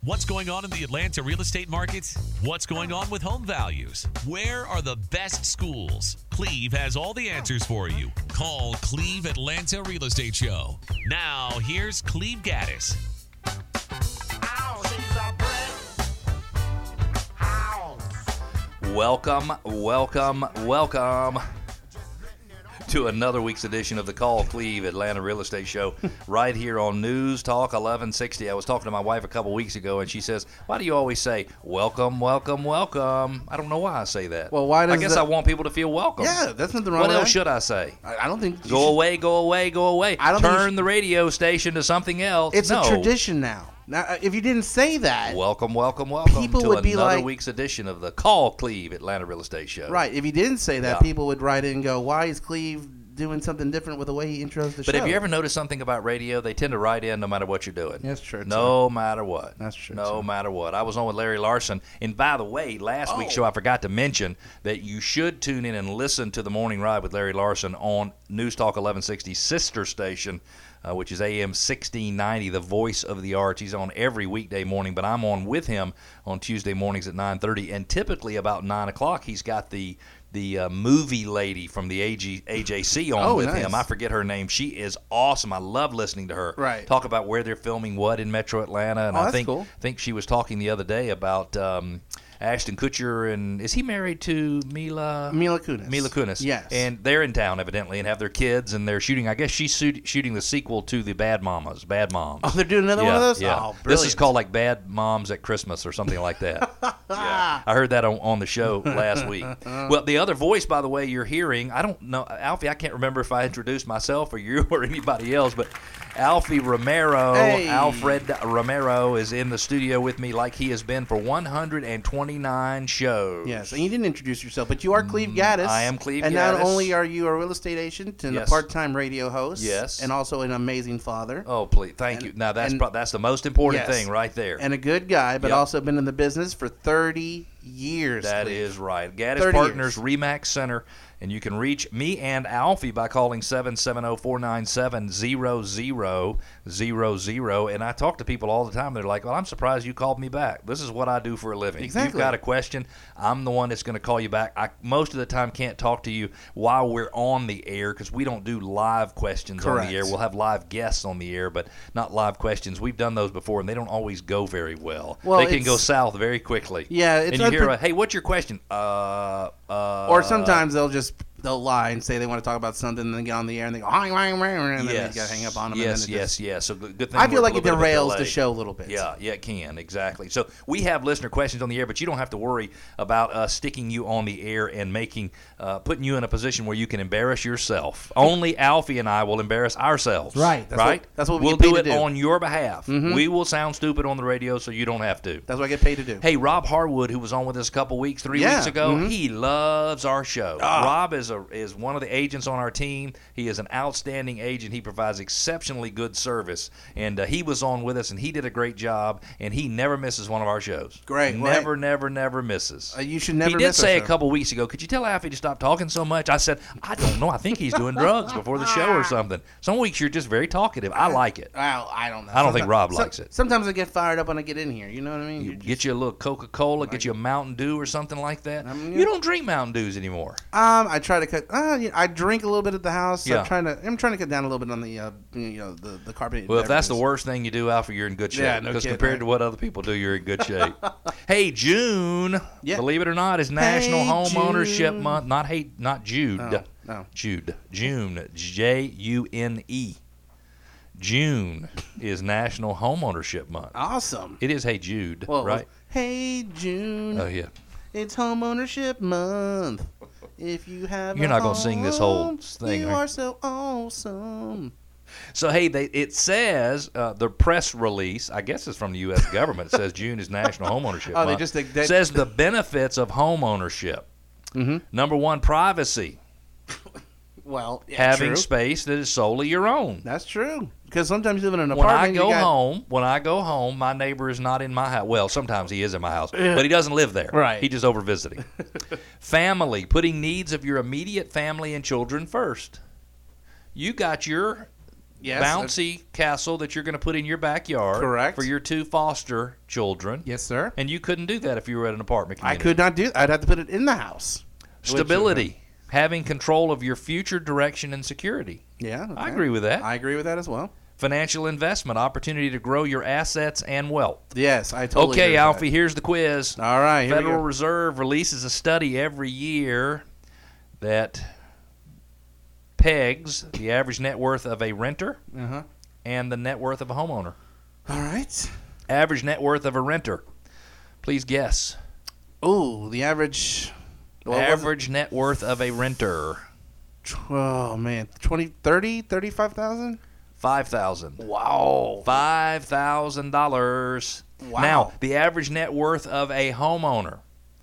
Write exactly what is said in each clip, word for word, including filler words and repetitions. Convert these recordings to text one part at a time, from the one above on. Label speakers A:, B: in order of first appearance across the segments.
A: What's going on in the Atlanta real estate market? What's going on with home values? Where are the best schools? Cleve has all the answers for you. Call Cleve Atlanta Real Estate Show. Now, here's Cleve Gaddis.
B: Welcome, welcome, welcome to another week's edition of the Call Cleve Atlanta Real Estate Show right here on News Talk eleven sixty. I was talking to my wife a couple weeks ago, and she says, why do you always say, welcome, welcome, welcome? I don't know why I say that.
C: Well, why does
B: I guess
C: that...
B: I want people to feel welcome.
C: Yeah, that's nothing wrong
B: What
C: with
B: else
C: that.
B: should I say?
C: I, I don't think...
B: Go
C: should...
B: away, go away, go away.
C: I don't
B: Turn
C: think
B: the radio station to something else.
C: It's
B: no.
C: a tradition now. Now, if you didn't say that...
B: Welcome, welcome, welcome
C: people
B: to
C: would be
B: another
C: like,
B: week's edition of the Call Cleve Atlanta Real Estate Show.
C: Right. If you didn't say that,
B: Yeah.
C: people would write in and go, why is Cleve doing something different with the way he intros the
B: But
C: show?
B: have you ever noticed something about radio? They tend to write in no matter what you're doing.
C: That's true, too.
B: No matter what.
C: That's true,
B: No
C: too.
B: matter what. I was on with Larry Larson. And by the way, last
C: Oh.
B: week's show, I forgot to mention that you should tune in and listen to the Morning Ride with Larry Larson on News Talk eleven sixty sister station, uh, which is A M sixteen ninety, the voice of the arts. He's on every weekday morning, but I'm on with him on Tuesday mornings at nine thirty. And typically about nine o'clock, he's got the the uh, movie lady from the A G, A J C on
C: Oh,
B: with
C: nice.
B: him. I forget her name. She is awesome. I love listening to her.
C: Right.
B: Talk about where they're filming what in Metro Atlanta. And
C: Oh,
B: I
C: that's
B: think
C: cool.
B: think she was talking the other day about um, Ashton Kutcher, and is he married to Mila?
C: Mila Kunis.
B: Mila Kunis.
C: Yes.
B: And they're in town, evidently, and have their kids, and they're shooting, I guess she's shoot, shooting the sequel to the Bad Mamas, Bad Moms.
C: Oh, they're doing another
B: yeah,
C: one of those?
B: Yeah.
C: Oh,
B: This is
C: brilliant.
B: called like Bad Moms at Christmas or something like that. Yeah. I heard that on, on the show last week. Well, the other voice, by the way, you're hearing, I don't know, Alfie, I can't remember if I introduced myself or you or anybody else, but Alfie Romero,
C: Hey.
B: Alfred Romero is in the studio with me like he has been for one hundred twenty-nine shows.
C: Yes, and you didn't introduce yourself, but you are Cleve Gaddis.
B: I am Cleve
C: And
B: Gaddis.
C: not only are you a real estate agent and
B: Yes.
C: a part-time radio host,
B: Yes.
C: and also an amazing father,
B: Oh, please. Thank
C: And-
B: you. Now, that's
C: and-
B: pro- that's the most important
C: Yes.
B: thing right there.
C: and a good guy, but
B: Yep.
C: also been in the business for thirty years.
B: That
C: Cleve.
B: is right. Gaddis
C: thirty
B: Partners,
C: years.
B: Remax Center, and you can reach me and Alfie by calling seven seven zero, four nine seven, zero zero zero zero. And I talk to people all the time. They're like, well, I'm surprised you called me back. This is what I do for a living.
C: Exactly.
B: If you've got a question, I'm the one that's going to call you back. I most of the time can't talk to you while we're on the air because we don't do live questions on
C: Correct.
B: the air. We'll have live guests on the air, but not live questions. We've done those before, and they don't always go very well.
C: Well,
B: they can
C: it's-
B: go south very quickly.
C: Yeah, it's
B: and you hear,
C: unpre-
B: a, hey, what's your question? Uh, uh,
C: Or sometimes they'll just they'll lie and say they want to talk about something, and then get on the air and they go, "Hang, hang, hang," and then
B: yes,
C: they got to hang up on them.
B: Yes,
C: and then it
B: yes,
C: just,
B: yes. So good, good thing.
C: I feel
B: we're
C: like
B: a
C: it
B: little bit of a
C: derails the
B: delay.
C: show a little bit.
B: Yeah, yeah, it can, exactly. So we have listener questions on the air, but you don't have to worry about us sticking you on the air and making, uh, putting you in a position where you can embarrass yourself. Only Alfie and I will embarrass ourselves.
C: Right, that's
B: right?
C: what- that's what we
B: we'll
C: get paid
B: do
C: to
B: it
C: do.
B: on your behalf.
C: Mhm.
B: We will sound stupid on the radio, so you don't have to.
C: That's what I get paid to do.
B: Hey, Rob Harwood, who was on with us a couple weeks, three
C: Yeah,
B: weeks ago,
C: mhm.
B: he loves our show.
C: Ah.
B: Rob is a is one of the agents on our team. He is an outstanding agent. He provides exceptionally good service, and uh, he was on with us, and he did a great job. And he never misses one of our shows.
C: Great,
B: never,
C: right.
B: never, never misses.
C: Uh, you should never
B: He did
C: miss our
B: say a
C: show.
B: couple weeks ago, "Could you tell Alfie to stop talking so much?" I said, "I don't know. I think he's doing drugs before the show or something." Some weeks you're just very talkative. I like it.
C: Well, I don't know.
B: I don't think
C: Sometimes-
B: Rob
C: some-
B: likes it.
C: Sometimes I get fired up when I get in here. You know what I mean?
B: You
C: You're
B: get you a little Coca-Cola, get you a Mountain Dew or something like that.
C: I mean,
B: You
C: yeah.
B: don't drink Mountain Dews anymore.
C: Um, I try to cut. Uh, yeah, I drink a little bit at the house.
B: Yeah.
C: I'm trying to. I'm trying to cut down a little bit on the, uh, you know, the the carbonated.
B: Well, if that's the
C: beverages.
B: worst thing you do, Alfie, you're in good shape.
C: Yeah, no
B: because
C: kidding,
B: compared
C: right?
B: to what other people do, you're in good shape. Hey, June,
C: Yeah.
B: believe it or not, is National
C: Hey,
B: Home Ownership
C: June.
B: Month. Not hate, not Jude.
C: No, no.
B: Jude. June. J U N E. June is National Home Ownership Month.
C: Awesome.
B: It is Hey Jude,
C: Well,
B: right?
C: Hey June,
B: Oh yeah.
C: it's home ownership month. If you have,
B: You're
C: a
B: not gonna sing this whole
C: home,
B: thing,
C: You
B: are you?
C: are so awesome.
B: So, hey, they, it says, uh, the press release, I guess it's from the U S government, it says June is National Home Ownership
C: Oh, they
B: Month.
C: just- they- they-
B: says the benefits of home ownership.
C: Mm-hmm.
B: Number one, privacy.
C: Well, yeah,
B: Having
C: true.
B: space that is solely your own.
C: That's true. Because sometimes you live in an
B: When
C: apartment.
B: I go
C: you got,
B: home, when I go home, my neighbor is not in my house. Well, sometimes he is in my house, but he doesn't live there.
C: Right.
B: He just over visiting. Family, putting needs of your immediate family and children first. You got your
C: Yes.
B: bouncy castle that you're going to put in your backyard.
C: Correct.
B: For your two foster children.
C: Yes, sir.
B: And you couldn't do that if you were at an apartment
C: I
B: community.
C: could not do. I'd have to put it in the house.
B: Stability. Having control of your future direction and security.
C: Yeah, okay.
B: I agree with that.
C: I agree with that as well.
B: Financial investment, opportunity to grow your assets and wealth.
C: Yes, I totally
B: Okay,
C: agree with
B: Alfie,
C: that.
B: here's the quiz.
C: All right, here we
B: Federal
C: go.
B: Reserve releases a study every year that pegs the average net worth of a renter
C: Uh-huh.
B: and the net worth of a homeowner.
C: All right.
B: Average net worth of a renter. Please guess.
C: Oh, the average. what was it?
B: Average net worth of a renter.
C: Oh, man. twenty, thirty, thirty-five thousand?
B: five thousand dollars.
C: Wow.
B: five thousand dollars.
C: Wow.
B: Now, the average net worth of a homeowner.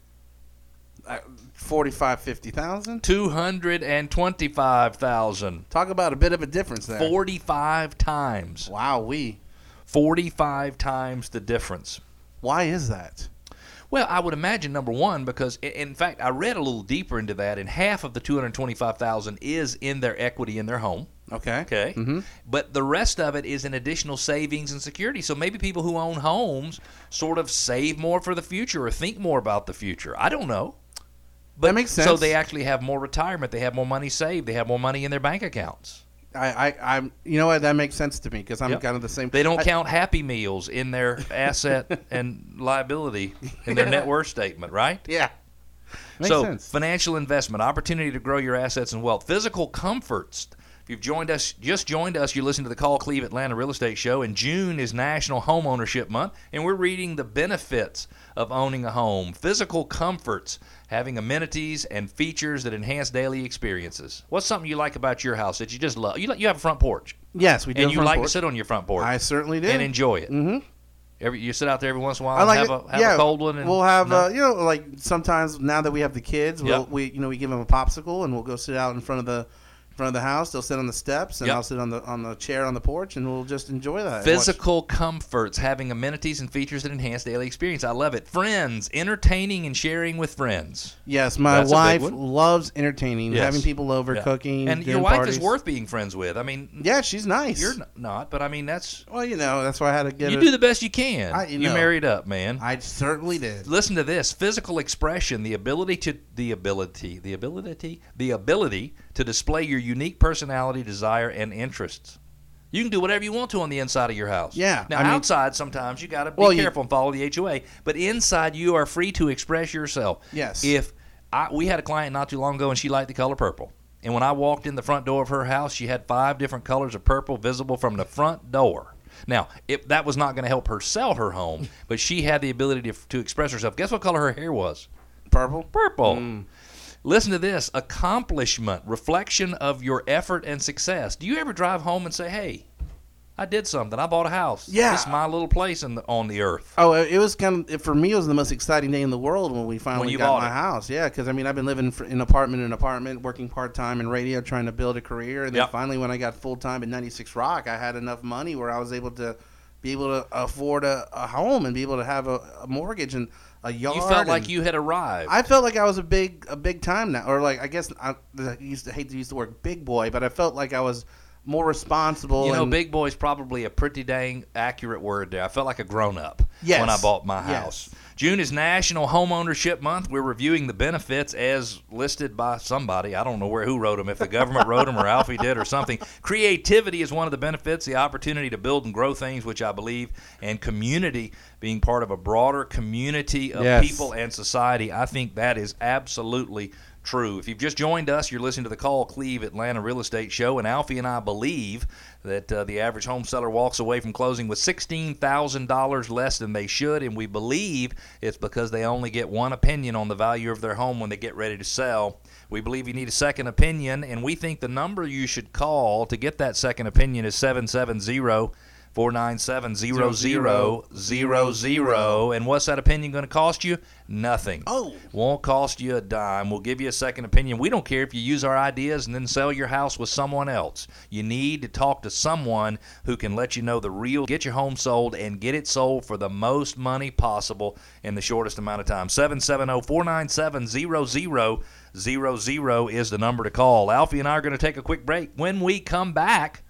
C: Uh, forty-five, fifty thousand?
B: two hundred twenty-five thousand dollars.
C: Talk about a bit of a difference there.
B: forty-five times.
C: Wow, we.
B: forty-five times the difference.
C: Why is that?
B: Well, I would imagine, number one, because, i- in fact, I read a little deeper into that, and half of the two hundred twenty-five thousand dollars is in their equity in their home.
C: Okay.
B: Okay.
C: Mm-hmm.
B: But the rest of it is in additional savings and security. So maybe people who own homes sort of save more for the future or think more about the future. I don't know. But,
C: That makes
B: So
C: sense.
B: they actually have more retirement. They have more money saved. They have more money in their bank accounts.
C: I, I, I'm. You know what? That makes sense to me because I'm
B: Yep.
C: kind of the same.
B: They don't
C: I-
B: count Happy Meals in their asset and liability in their net worth statement, right?
C: Yeah. Makes
B: so
C: sense.
B: financial investment, opportunity to grow your assets and wealth, physical comforts. If you've joined us, just joined us, you're listening to the Call Cleve Atlanta Real Estate Show, and June is National Home Ownership Month, and we're reading the benefits of owning a home. Physical comforts, having amenities and features that enhance daily experiences. What's something you like about your house that you just love? You like, you have a front porch,
C: Yes, we do.
B: and
C: have
B: you
C: front
B: like
C: porch.
B: to sit on your front porch
C: I certainly do.
B: and enjoy it.
C: Mm-hmm.
B: Every, you sit out there every once in a while
C: I
B: and
C: like
B: have,
C: it.
B: a, have
C: yeah,
B: a cold one. And,
C: we'll have,
B: no?
C: uh, you know, like sometimes now that we have the kids, we'll,
B: Yep.
C: we, you know, we give them a popsicle and we'll go sit out in front of the, in front of the house. They'll sit on the steps and
B: Yep.
C: I'll sit on the on the chair on the porch and we'll just enjoy that.
B: Physical comforts, having amenities and features that enhance daily experience. I love it. Friends, entertaining and sharing with friends.
C: Yes, my
B: That's a big
C: wife
B: one.
C: loves entertaining,
B: Yes.
C: having people over,
B: Yeah.
C: cooking,
B: And your
C: doing
B: wife
C: parties.
B: is worth being friends with. I mean,
C: Yeah, she's nice.
B: you're n- not, but I mean, that's
C: Well, you know, that's why I had to get.
B: you
C: a,
B: do the best you can.
C: I- you
B: you
C: know.
B: married up, man.
C: I certainly did.
B: Listen to this: physical expression, the ability to the ability, the ability, the ability to display your unique personality, desire, and interests. You can do whatever you want to on the inside of your house.
C: Yeah,
B: Now,
C: I mean-
B: outside, sometimes you got to be
C: Well, you-
B: careful and follow the H O A. But inside, you are free to express yourself.
C: Yes.
B: If I, we had a client not too long ago, and she liked the color purple. And when I walked in the front door of her house, she had five different colors of purple visible from the front door. Now, if that was not going to help her sell her home, but she had the ability to, to express herself. Guess what color her hair was?
C: Purple.
B: Purple.
C: Mm.
B: Listen to this: accomplishment, reflection of your effort and success. Do you ever drive home and say, "Hey, I did something. I bought a house.
C: Yeah.
B: This is my little place in the, on the earth."
C: Oh, it was kind of for me. It was the most exciting day in the world when we finally
B: When you
C: got
B: bought
C: my
B: it.
C: house. Yeah, because I mean, I've been living fr- in apartment in apartment, working part time in radio, trying to build a career, and then
B: Yep.
C: finally, when I got full time in ninety-six Rock, I had enough money where I was able to be able to afford a, a home and be able to have a, a mortgage and a yard.
B: You felt like
C: and-
B: you had arrived.
C: I felt like I was a big a big time now, or like I guess I, I used to hate to use the word big boy, but I felt like I was more responsible.
B: You know,
C: and,
B: big boy's probably a pretty dang accurate word there. I felt like a grown up
C: Yes.
B: when I bought my
C: Yes.
B: house. June is National Home Ownership Month. We're reviewing the benefits as listed by somebody. I don't know where who wrote them, if the government wrote them or Alfie did or something. Creativity is one of the benefits, the opportunity to build and grow things, which I believe, and community, being part of a broader community of
C: Yes.
B: people and society. I think that is absolutely true. If you've just joined us, you're listening to the Call Cleve Atlanta Real Estate Show, and Alfie and I believe that uh, the average home seller walks away from closing with sixteen thousand dollars less than they should, and we believe it's because they only get one opinion on the value of their home when they get ready to sell. We believe you need a second opinion, and we think the number you should call to get that second opinion is seven seven zero, four nine seven, zero zero zero zero. And what's that opinion going to cost you? Nothing.
C: Oh.
B: Won't cost you a dime. We'll give you a second opinion. We don't care if you use our ideas and then sell your house with someone else. You need to talk to someone who can let you know the real, get your home sold and get it sold for the most money possible in the shortest amount of time. seven seven zero, four nine seven, zero zero zero zero is the number to call. Alfie and I are going to take a quick break. When we come back,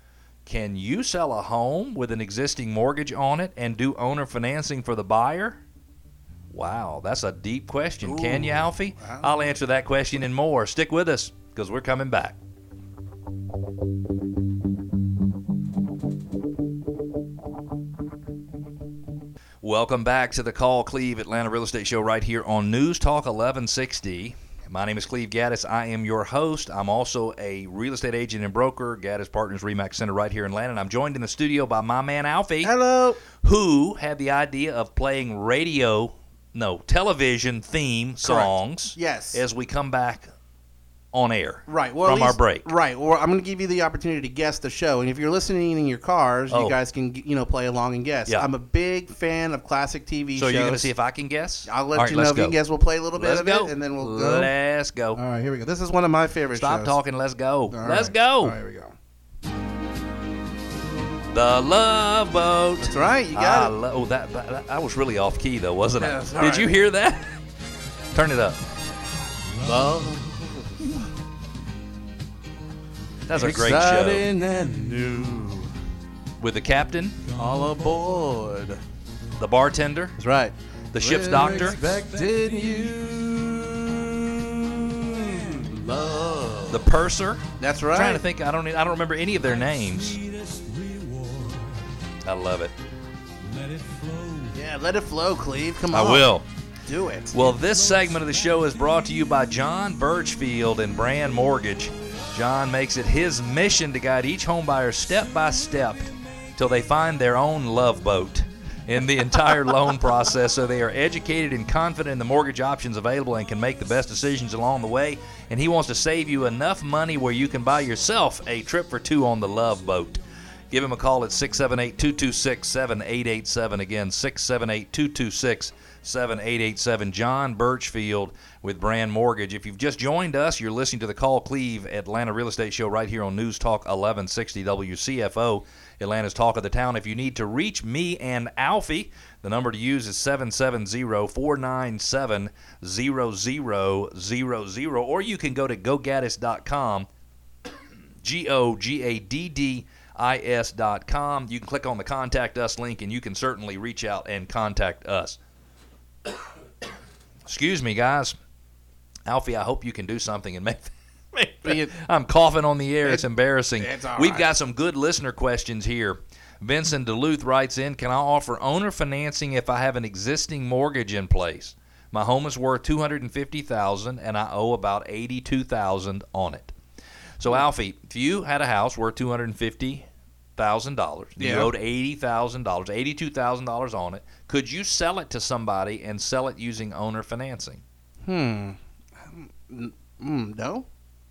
B: Can you sell a home with an existing mortgage on it and do owner financing for the buyer? Wow, that's a deep question.
C: Ooh,
B: Can you, Alfie?
C: wow.
B: I'll answer that question and more. Stick with us because we're coming back. Welcome back to the Call Cleve Atlanta Real Estate Show right here on News Talk eleven sixty. My name is Cleve Gaddis. I am your host. I'm also a real estate agent and broker, Gaddis Partners Remax Center right here in Atlanta. And I'm joined in the studio by my man Alfie,
C: Hello.
B: who had the idea of playing radio, no, television theme songs
C: Yes.
B: as we come back on air
C: Right. Well, at
B: from our
C: least-
B: break.
C: Right. Or I'm going to give you the opportunity to guess the show, and if you're listening in your cars,
B: Oh.
C: you guys can you know play along and guess.
B: Yeah.
C: I'm a big fan of classic T V
B: So
C: shows.
B: you're going to see if I can guess?
C: I'll let
B: All right,
C: you know
B: let's
C: if you
B: go.
C: can guess. We'll play a little bit
B: Let's
C: of
B: go.
C: it, and then we'll go.
B: Let's go.
C: All right, here we go. This is one of my favorite
B: Stop
C: shows.
B: talking. Let's go.
C: All
B: Let's
C: right.
B: go.
C: All right, here we go.
B: The Love Boat.
C: That's right. You
B: I
C: got it.
B: lo- oh, that, that I was really off key though, wasn't
C: Yeah,
B: I?
C: it's
B: Did
C: all right.
B: you hear that? Turn it up.
C: Love.
B: That's a great show.
C: Exciting and new.
B: With the captain,
C: All aboard.
B: the bartender,
C: That's right.
B: the ship's
C: We're
B: doctor.
C: expecting you. Love.
B: The purser.
C: That's
B: I'm
C: right.
B: trying to think. I don't. I don't remember any of their names. I love it.
C: Yeah, let it flow, Cleve. Come
B: I
C: on.
B: will.
C: Do it.
B: Well, this segment of the show is brought to you by John Birchfield and Brand Mortgage. John makes it his mission to guide each homebuyer step by step till they find their own love boat in the entire loan process, so they are educated and confident in the mortgage options available and can make the best decisions along the way. And he wants to save you enough money where you can buy yourself a trip for two on the love boat. Give him a call at six seven eight, two two six, seven eight eight seven. Again, six seven eight, two two six, seven eight eight seven. John Birchfield with Brand Mortgage. If you've just joined us, you're listening to the Call Cleve Atlanta Real Estate Show right here on News Talk eleven sixty W C F O, Atlanta's Talk of the Town. If you need to reach me and Alfie, the number to use is seven seven zero, four nine seven, zero zero zero zero, or you can go to go gaddis dot com, G O G A D D I S dot com. You can click on the Contact Us link, and you can certainly reach out and contact us. Excuse me, guys. Alfie, I hope you can do something and make. make I'm coughing on the air. It's embarrassing.
C: It's all
B: We've
C: right.
B: got some good listener questions here. Vincent Duluth writes in, can I offer owner financing if I have an existing mortgage in place? My home is worth two hundred fifty thousand dollars, and I owe about eighty-two thousand dollars on it. So, Alfie, if you had a house worth two hundred fifty thousand dollars, you
C: Yeah.
B: owed eighty thousand dollars, eighty-two thousand dollars on it, could you sell it to somebody and sell it using owner financing?
C: Hmm. Mm, no.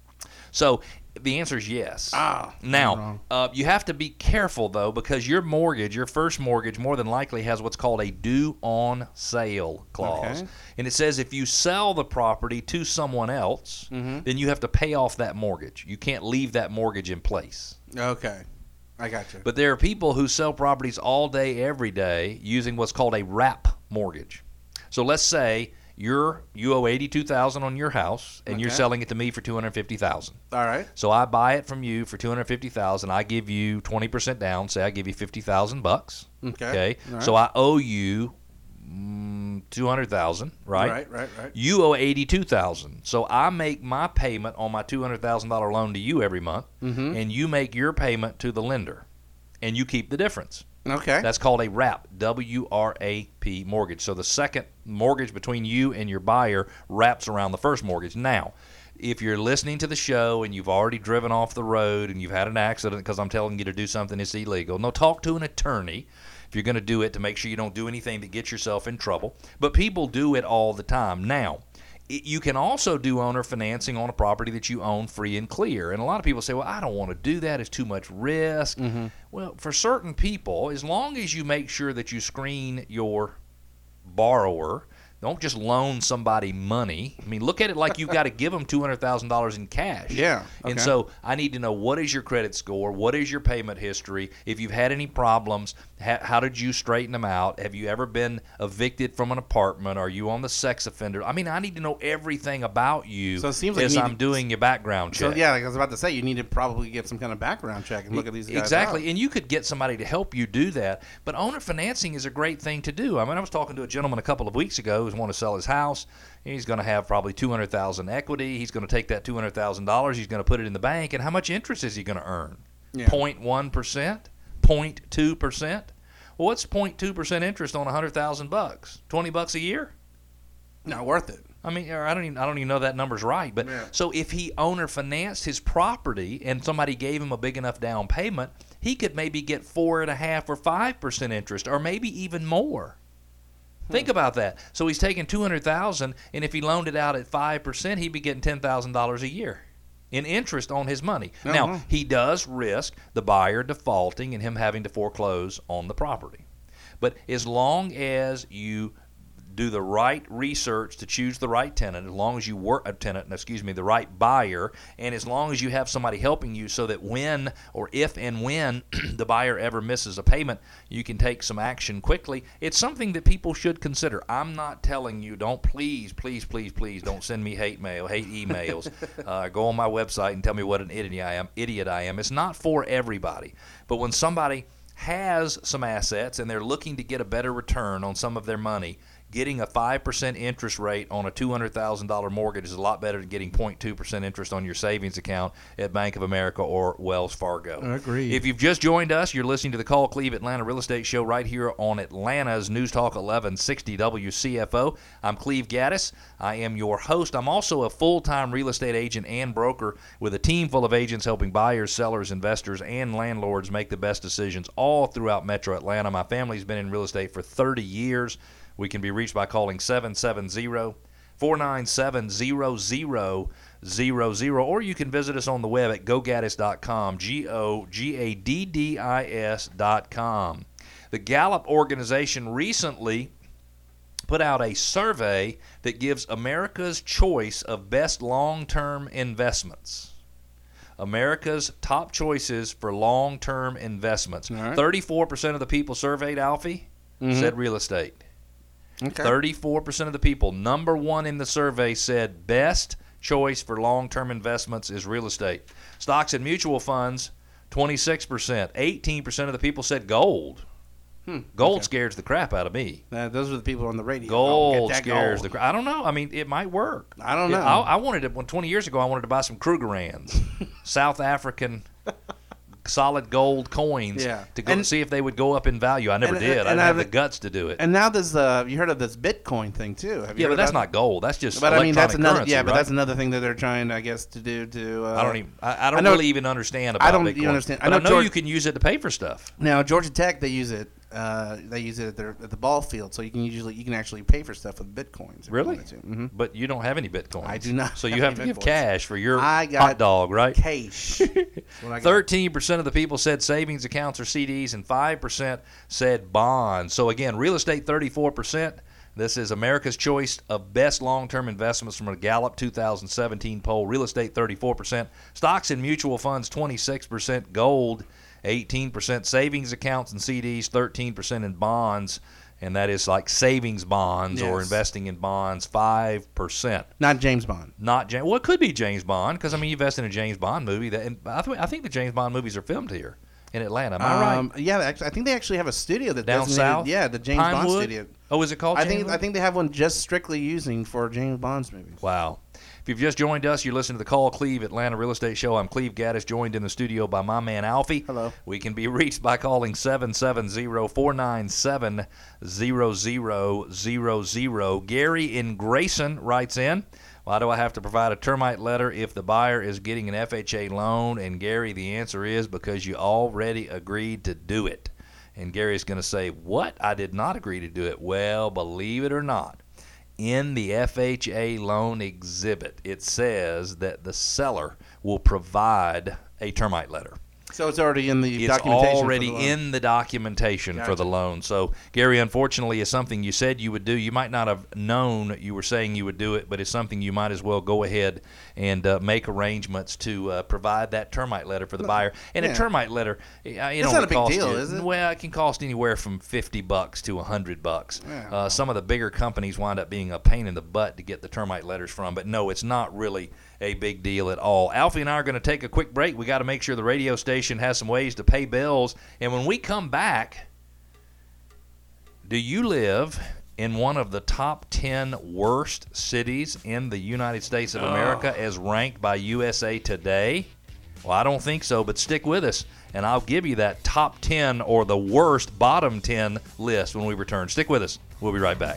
B: So the answer is yes.
C: Ah. I'm
B: Now,
C: wrong.
B: uh, you have to be careful, though, because your mortgage, your first mortgage, more than likely has what's called a due on sale clause.
C: Okay.
B: And it says if you sell the property to someone else,
C: Mm-hmm.
B: then you have to pay off that mortgage. You can't leave that mortgage in place.
C: Okay. I got you.
B: But there are people who sell properties all day, every day, using what's called a wrap mortgage. So let's say you're you owe eighty-two thousand dollars on your house, and you're
C: Okay.
B: selling it to me for two hundred fifty thousand dollars.
C: All right.
B: So I buy it from you for two hundred fifty thousand dollars. I give you twenty percent down. Say I give you fifty thousand bucks.
C: Okay.
B: Okay.
C: All right.
B: So I owe you mm, two hundred thousand, right?
C: Right. Right. Right.
B: You owe eighty-two thousand. So I make my payment on my two hundred thousand dollar loan to you every month,
C: Mm-hmm.
B: and you make your payment to the lender, and you keep the difference.
C: Okay.
B: That's called a wrap, W R A P mortgage. So the second mortgage between you and your buyer wraps around the first mortgage. Now, if you're listening to the show and you've already driven off the road and you've had an accident because I'm telling you to do something that's illegal, no, talk to an attorney if you're going to do it to make sure you don't do anything that gets yourself in trouble. But people do it all the time. Now, it, you can also do owner financing on a property that you own free and clear. And a lot of people say, well, I don't want to do that. It's too much risk.
C: Mm-hmm.
B: Well, for certain people, as long as you make sure that you screen your borrower, Don't just loan somebody money. I mean, look at it like you've got to give them two hundred thousand dollars in cash.
C: Yeah. Okay.
B: And so I need to know, what is your credit score? What is your payment history? If you've had any problems, ha- how did you straighten them out? Have you ever been evicted from an apartment? Are you on the sex offender? I mean, I need to know everything about you
C: So it seems like
B: as
C: you need
B: I'm
C: to-
B: doing your background check.
C: So yeah, like I was about to say, you need to probably get some kind of background check and look at these guys.
B: Exactly,
C: up.
B: and you could get somebody to help you do that. But owner financing is a great thing to do. I mean, I was talking to a gentleman a couple of weeks ago who's wanting to sell his house. He's going to have probably two hundred thousand dollars equity. He's going to take that two hundred thousand dollars. He's going to put it in the bank, and how much interest is he going to earn?
C: Yeah.
B: zero point one percent, zero point two percent. Well, what's zero point two percent interest on one hundred thousand bucks? twenty bucks a year?
C: Not worth it.
B: I mean, or I don't even I don't even know that number's right. But
C: Yeah.
B: so if he owner financed his property and somebody gave him a big enough down payment, he could maybe get four and a half or five percent interest, or maybe even more. Think about that. So he's taking two hundred thousand dollars, and if he loaned it out at five percent, he'd be getting ten thousand dollars a year in interest on his money.
C: Uh-huh.
B: Now, he does risk the buyer defaulting and him having to foreclose on the property. But as long as you do the right research to choose the right tenant, as long as you work a tenant, excuse me, the right buyer, and as long as you have somebody helping you so that when or if and when the buyer ever misses a payment, you can take some action quickly. It's something that people should consider. I'm not telling you, don't please, please, please, please don't send me hate mail, hate emails. uh, go on my website and tell me what an idiot I am. Idiot I am. It's not for everybody. But when somebody has some assets and they're looking to get a better return on some of their money, getting a five percent interest rate on a two hundred thousand dollars mortgage is a lot better than getting zero point two percent interest on your savings account at Bank of America or Wells Fargo.
C: Agreed.
B: If you've just joined us, you're listening to the Call Cleve Atlanta Real Estate Show right here on Atlanta's News Talk eleven sixty W C F O. I'm Cleve Gaddis. I am your host. I'm also a full-time real estate agent and broker with a team full of agents helping buyers, sellers, investors, and landlords make the best decisions all throughout Metro Atlanta. My family's been in real estate for thirty years. We can be reached by calling seven seven zero, four nine seven, zero zero zero zero, or you can visit us on the web at go gaddis dot com, G O G A D D I S dot com. The Gallup organization recently put out a survey that gives America's choice of best long-term investments. America's top choices for long-term investments.
C: All right.
B: thirty-four percent of the people surveyed, Alfie,
C: Mhm.
B: said real estate.
C: Okay.
B: thirty-four percent of the people, number one in the survey, said best choice for long-term investments is real estate. Stocks and mutual funds, twenty-six percent. eighteen percent of the people said gold.
C: Hmm.
B: Gold
C: Okay.
B: scares the crap out of me.
C: Uh, those are the people on the radio.
B: Gold
C: Oh, get that
B: scares
C: gold.
B: the crap. I don't know. I mean, it might work.
C: I don't
B: Yeah,
C: know.
B: I, I wanted to, when twenty years ago, I wanted to buy some Krugerrands, South African solid gold coins,
C: Yeah.
B: to go
C: And-
B: see if they would go up in value. I never
C: and-
B: did.
C: and
B: I didn't
C: I
B: have
C: have-
B: the guts to do it.
C: And now there's uh, you heard of this Bitcoin thing too? Have you
B: Yeah,
C: heard
B: but that's
C: about
B: not gold. That's just
C: But I mean, that's
B: electronic
C: another.
B: currency,
C: Yeah, but
B: right?
C: that's another thing that they're trying, I guess, to do to. Uh,
B: I don't even. I, I don't
C: I know-
B: really even understand about
C: I don't
B: Bitcoin.
C: even understand. I
B: But I know,
C: know George-
B: you can use it to pay for stuff.
C: Now Georgia Tech, they use it. Uh, they use it at, their, at the ball field, so you can usually you can actually pay for stuff with bitcoins. if you
B: Really?
C: wanted to. Mhm.
B: But you don't have any Bitcoins.
C: I do not
B: So
C: have
B: you have
C: any
B: to give
C: Bitcoins.
B: cash for your
C: I got
B: hot dog, right?
C: Cash. That's what I got.
B: Thirteen percent of the people said savings accounts or C Ds, and five percent said bonds. So again, real estate thirty-four percent. This is America's choice of best long-term investments from a Gallup two thousand seventeen poll. Real estate thirty-four percent, stocks and mutual funds twenty-six percent, gold eighteen percent, savings accounts and C Ds thirteen percent, in bonds, and that is like savings bonds or
C: Yes.
B: investing in bonds five percent.
C: Not James Bond.
B: Not James. Well, it could be James Bond because I mean you invest in a James Bond movie. That and I, th- I think the James Bond movies are filmed here in Atlanta. Am I
C: Um,
B: right?
C: Yeah, actually, I think they actually have a studio that
B: Down
C: designated-
B: south?
C: Yeah, the James Bond
B: Pinewood?
C: studio.
B: Oh, is it called?
C: I
B: James
C: think
B: Bond?
C: I think they have one just strictly using for James Bond's movies.
B: Wow. If you've just joined us, you're listening to the Call Cleve Atlanta Real Estate Show. I'm Cleve Gaddis, joined in the studio by my man Alfie.
C: Hello.
B: We can be reached by calling seven seven zero, four nine seven, zero zero zero zero. Gary in Grayson writes in, why do I have to provide a termite letter if the buyer is getting an F H A loan? And Gary, the answer is because you already agreed to do it. And Gary's going to say, what? I did not agree to do it. Well, believe it or not, in the F H A loan exhibit, it says that the seller will provide a termite letter.
C: So it's already in the
B: It's
C: documentation.
B: already
C: for the loan.
B: in the documentation
C: Gotcha.
B: for the loan. So, Gary, unfortunately, it's something you said you would do. You might not have known you were saying you would do it, but it's something you might as well go ahead and uh, make arrangements to uh, provide that termite letter for the buyer. And
C: yeah.
B: a termite letter, uh, it
C: It's
B: only
C: not a big
B: costs
C: deal,
B: you,
C: is it?
B: Well, it can cost anywhere from fifty bucks to a hundred bucks.
C: Yeah.
B: Uh, some of the bigger companies wind up being a pain in the butt to get the termite letters from, but no, it's not really a big deal at all. Alfie and I are going to take a quick break. We got to make sure the radio station has some ways to pay bills. And when we come back, do you live in one of the top ten worst cities in the United States of America as ranked by U S A Today? Well, I don't think so, but stick with us, and I'll give you that top ten or the worst bottom ten list when we return. Stick with us. We'll be right back.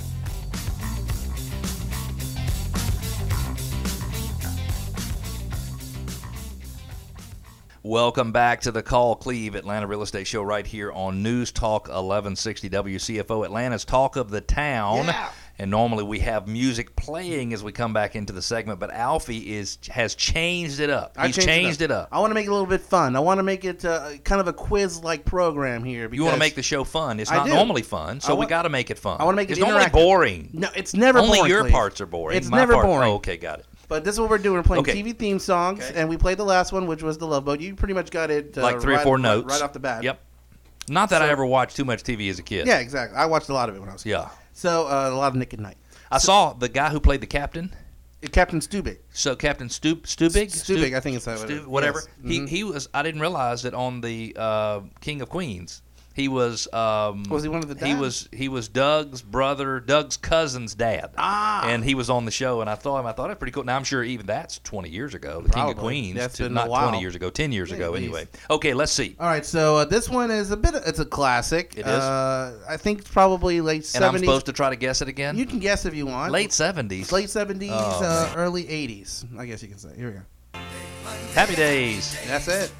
B: Welcome back to the Call Cleve Atlanta Real Estate Show right here on News Talk eleven sixty W C F O, Atlanta's Talk of the Town.
C: Yeah.
B: And normally we have music playing as we come back into the segment, but Alfie is has changed it up.
C: I
B: He's changed, it, up.
C: I want to make it a little bit fun. I want to make it uh, kind of a quiz-like program here.
B: You want to
C: because
B: make the show fun. It's
C: I
B: not
C: do.
B: normally fun, so
C: I
B: we
C: want-
B: got to make it fun.
C: I wanna make it
B: It's normally
C: interactive.
B: boring.
C: No, it's never
B: Only
C: boring.
B: your
C: Cleve.
B: parts are boring.
C: It's
B: My
C: never
B: part-
C: boring.
B: Oh, okay, got it.
C: But this is what we're doing. We're playing
B: Okay.
C: T V theme songs,
B: Okay.
C: and we played the last one, which was the Love Boat. You pretty much got it uh,
B: Like three
C: right,
B: or four
C: right-
B: notes.
C: right off the bat.
B: Yep. Not that I
C: So-
B: ever watched too much T V as a kid.
C: Yeah, exactly. I watched a lot of it when I was a kid.
B: Yeah.
C: So uh, a lot of Nick at Night.
B: I saw the guy who played the captain.
C: Captain Stubig.
B: So Captain Stu, Stubig,
C: Stubig, I think it's that.
B: Stu, whatever.
C: Yes.
B: He
C: Mhm.
B: he was. I didn't realize that on the uh, King of Queens, he was. Um,
C: Was he one of the
B: He
C: dads?
B: was. He was Doug's brother, Doug's cousin's dad.
C: Ah.
B: And he was on the show, and I thought him. I thought it was pretty cool. Now I'm sure even that's twenty years ago. The King of
C: Probably.
B: Queens.
C: That's
B: to-
C: been a
B: not
C: while.
B: twenty years ago. Ten years ago.
C: At
B: Anyway.
C: least.
B: Okay. Let's see.
C: All right, so uh, this one is a bit. It's a classic.
B: It is?
C: Uh, I think it's probably late
B: And I'm
C: seventies.
B: supposed to try to guess it again.
C: You can guess if you want.
B: Late seventies.
C: late seventies,
B: Oh,
C: uh,
B: man.
C: early eighties. I guess you can say. Here we go.
B: Happy Days.
C: That's it.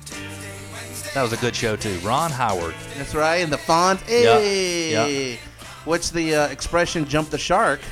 B: That was a good show too. Ron Howard.
C: That's right. And the font,
B: Yeah,
C: hey, which the uh, expression "jump the shark"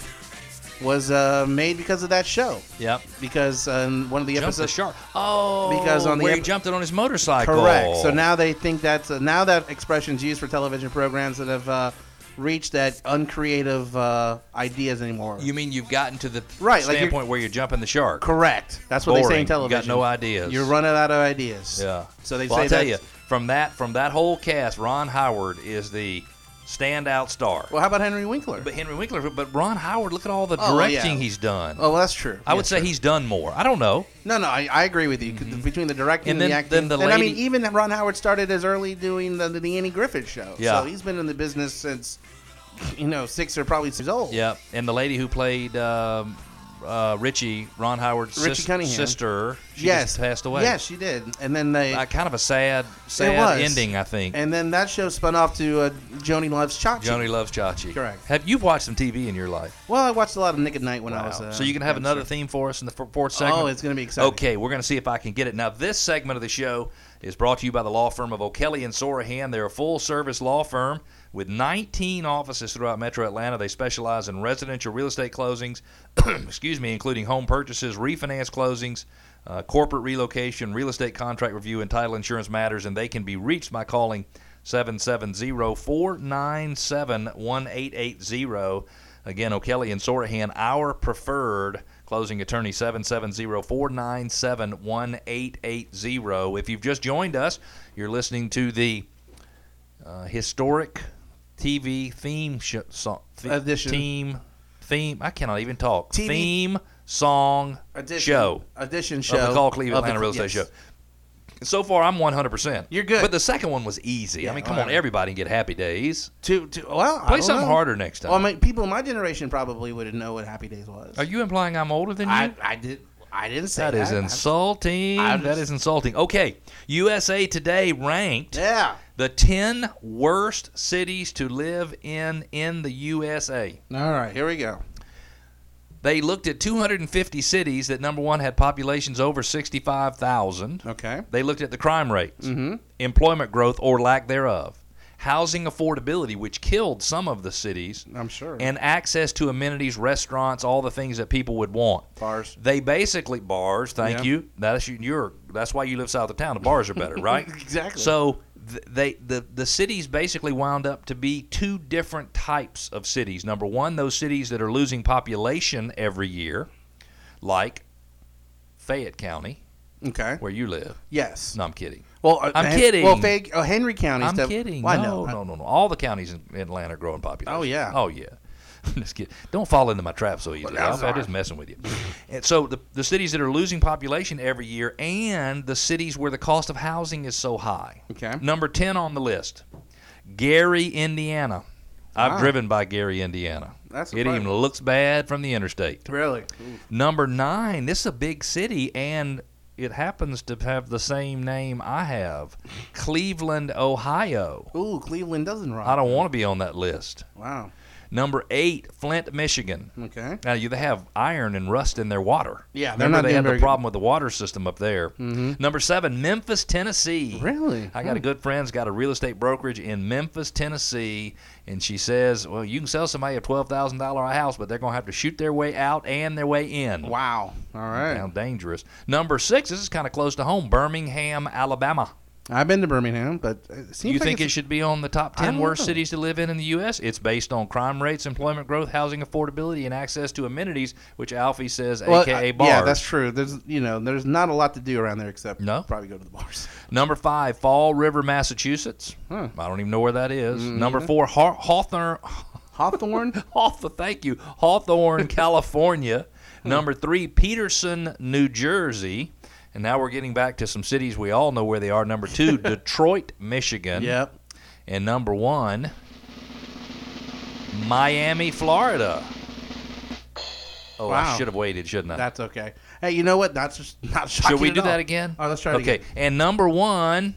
C: was uh, made because of that show.
B: Yep.
C: Because uh, in one of the
B: Jumped
C: episodes,
B: the shark. Oh,
C: Because on the
B: where he
C: ep-
B: jumped it on his motorcycle.
C: correct. So now they think that's uh, now that expression's used for television programs that have uh, reached that uncreative uh, ideas anymore.
B: You mean you've gotten to the
C: Right, like
B: standpoint
C: you're-
B: where you're jumping the shark?
C: correct. That's what they say
B: Boring.
C: in television.
B: You got no ideas.
C: You're running out of ideas.
B: Yeah.
C: So they
B: well,
C: say
B: I'll tell
C: that's-
B: you, from that from that whole cast, Ron Howard is the standout star.
C: Well, how about Henry Winkler?
B: But Henry Winkler, but Ron Howard, look at all the
C: Oh, well,
B: directing
C: yeah.
B: he's done.
C: Oh, well, that's true.
B: I would
C: Yes,
B: say
C: true.
B: he's done more. I don't know.
C: No, no, I, I agree with you. 'Cause Between the directing
B: And
C: and,
B: then-
C: the
B: then
C: acting,
B: the
C: and I mean,
B: lady-
C: even Ron Howard started as early doing the, the, the Annie Griffith Show.
B: Yeah.
C: So he's been in the business since, you know, six or probably six years old.
B: Yeah, and the lady who played um, uh, Richie, Ron Howard's
C: Richie
B: sis-
C: Cunningham.
B: sister, she
C: yes,
B: just passed away.
C: Yes, she did. And then they,
B: Uh, kind of a sad,
C: was.
B: sad ending, I think.
C: and then that show spun off to uh, Joni Loves Chachi.
B: Joni Loves Chachi.
C: Correct.
B: Have you watched some T V in your life?
C: Well, I watched a lot of Nick at Night when I
B: Wow.
C: was. Uh,
B: so you can have
C: youngster.
B: another theme for us in the f- fourth segment.
C: Oh, it's going to be exciting.
B: Okay, we're going to see if I can get it. Now, this segment of the show is brought to you by the law firm of O'Kelly and Sorahan. They're a full-service law firm with nineteen offices throughout Metro Atlanta. They specialize in residential real estate closings, excuse me, including home purchases, refinance closings, uh, corporate relocation, real estate contract review, and title insurance matters. And they can be reached by calling seven seven zero, four nine seven, one eight eight zero. Again, O'Kelly and Sorahan, our preferred closing attorney, seven seven zero, four nine seven, one eight eight zero. If you've just joined us, you're listening to the uh, historic T V theme sh- song, th-
C: Edition.
B: theme, theme, I cannot even talk,
C: T V
B: theme song
C: Edition,
B: show
C: Edition show.
B: of the Call Cleve
C: of the
B: Atlanta Real
C: Cle-
B: Estate
C: yes.
B: Show. So far, I'm one hundred percent.
C: You're good.
B: But the second one was easy. I
C: Yeah,
B: mean, come
C: all
B: on,
C: right.
B: everybody can get Happy Days.
C: To, to, well, I
B: Play
C: don't
B: something
C: know.
B: harder next time.
C: Well, I mean, people in my generation probably wouldn't know what Happy Days was.
B: Are you implying I'm older than you?
C: I, I did. I didn't say
B: That
C: that.
B: is insulting.
C: I'm
B: that
C: just-
B: is insulting. Okay, U S A Today ranked
C: Yeah.
B: the ten worst cities to live in in the U S A.
C: All right. Here we go.
B: They looked at two hundred fifty cities that, number one, had populations over sixty-five thousand.
C: Okay.
B: They looked at the crime rates,
C: Mm-hmm.
B: employment growth or lack thereof, housing affordability, which killed some of the cities,
C: I'm sure.
B: and access to amenities, restaurants, all the things that people would want.
C: Bars.
B: They basically bars. Thank
C: Yeah.
B: you. That's you're. That's why you live south of town. The bars are better, right?
C: Exactly.
B: So th- they the the cities basically wound up to be two different types of cities. Number one, those cities that are losing population every year, like Fayette County,
C: Okay.
B: where you live.
C: Yes.
B: No, I'm kidding.
C: Well, uh,
B: I'm
C: Hen-
B: kidding.
C: Well, Fag- oh, Henry County.
B: I'm
C: stuff.
B: kidding.
C: Why
B: no,
C: no?
B: no, no, no. All the counties in Atlanta are growing population.
C: Oh, yeah.
B: Oh yeah. I'm just kidding. Don't fall into my trap so easily.
C: Well,
B: I'm,
C: that's
B: I'm
C: all
B: just
C: right.
B: messing with you. And so the the cities that are losing population every year, and the cities where the cost of housing is so high.
C: Okay.
B: Number ten on the list, Gary, Indiana. I've
C: Wow.
B: driven by Gary, Indiana.
C: That's
B: It even
C: surprising.
B: looks bad from the interstate.
C: Really?
B: Number nine, this is a big city, and it happens to have the same name I have, Cleveland, Ohio.
C: Ooh, Cleveland doesn't rock.
B: I don't want to be on that list.
C: Wow.
B: Number eight, Flint, Michigan.
C: Okay.
B: Now, you they have iron and rust in their water.
C: Yeah, they're
B: Remember
C: not
B: they
C: doing
B: had the
C: very good.
B: problem with the water system up there. Mm-hmm. Number seven, Memphis, Tennessee.
C: Really?
B: I got a good friend's got a real estate brokerage in Memphis, Tennessee, and she says, well, you can sell somebody a twelve thousand dollars house, but they're going to have to shoot their way out and their way in.
C: Wow. All right.
B: How dangerous. Number six, this is kind of close to home, Birmingham, Alabama.
C: I've been to Birmingham, but it seems
B: You
C: like
B: think it
C: it's-
B: should be on the top
C: I
B: ten
C: don't
B: worst
C: know.
B: cities to live in in the U S? It's based on crime rates, employment growth, housing affordability, and access to amenities, which Alfie says,
C: Well,
B: a k a
C: uh,
B: bars.
C: Yeah, that's true. There's you know there's not a lot to do around there except
B: No?
C: probably go to the bars.
B: Number five, Fall River, Massachusetts.
C: Huh.
B: I don't even know where that is.
C: Mm-hmm.
B: Number four, Haw- Hawthorne.
C: Hawthorne.
B: Hawthorne, thank you. Hawthorne, California. Number three, Peterson, New Jersey. And now we're getting back to some cities we all know where they are. Number two, Detroit, Michigan.
C: Yep.
B: And number one, Miami, Florida. Oh, I
C: Wow.
B: should have waited, shouldn't I?
C: That's okay. Hey, you know what? Not just not shocking.
B: Should we
C: at
B: do
C: all.
B: that again?
C: Oh, let's try it
B: Okay.
C: again.
B: And number one,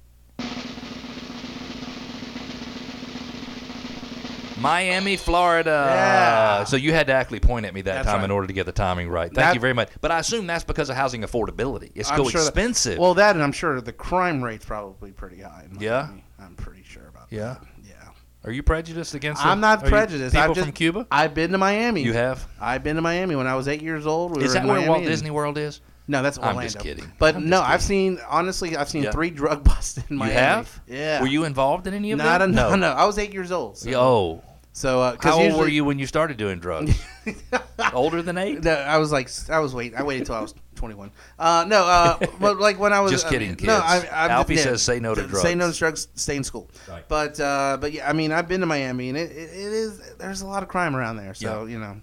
B: Miami, Florida.
C: Yeah.
B: So you had to actually point at me that
C: That's
B: time
C: right.
B: in order to get the timing right. Thank
C: That-
B: you very much. But I assume that's because of housing affordability. It's
C: I'm
B: so
C: sure that-
B: expensive.
C: well, that and I'm sure the crime rate's probably pretty high. In
B: Yeah?
C: Miami. I'm pretty sure about
B: Yeah?
C: that. Yeah.
B: Are you prejudiced against
C: I'm
B: it?
C: not
B: Are you
C: prejudiced.
B: People
C: I've just,
B: from Cuba?
C: I've been to Miami.
B: You have?
C: I've been to Miami when I was eight years old. We
B: Is
C: were
B: that
C: in
B: where
C: Miami
B: Walt
C: and-
B: Disney World is?
C: No, that's
B: I'm
C: Orlando.
B: just kidding.
C: But
B: I'm
C: no,
B: just
C: I've seen honestly, I've seen
B: Yeah.
C: three drug busts in Miami.
B: You have?
C: Yeah.
B: Were you involved in any of
C: Not
B: them?
C: a, no, no. I was eight years old. So,
B: Oh.
C: so uh, 'cause
B: How old
C: usually,
B: were you when you started doing drugs? Older than eight?
C: No, I was like, I was waiting. I waited until I was twenty-one. Uh, no, uh, but like when I was
B: Just
C: uh,
B: kidding, kids.
C: No, I, I,
B: Alfie
C: yeah,
B: says say no to drugs.
C: Say no to drugs. Stay in school.
B: Right.
C: But uh, but yeah, I mean, I've been to Miami, and it, it, it is there's a lot of crime around there. So
B: Yeah.
C: you know,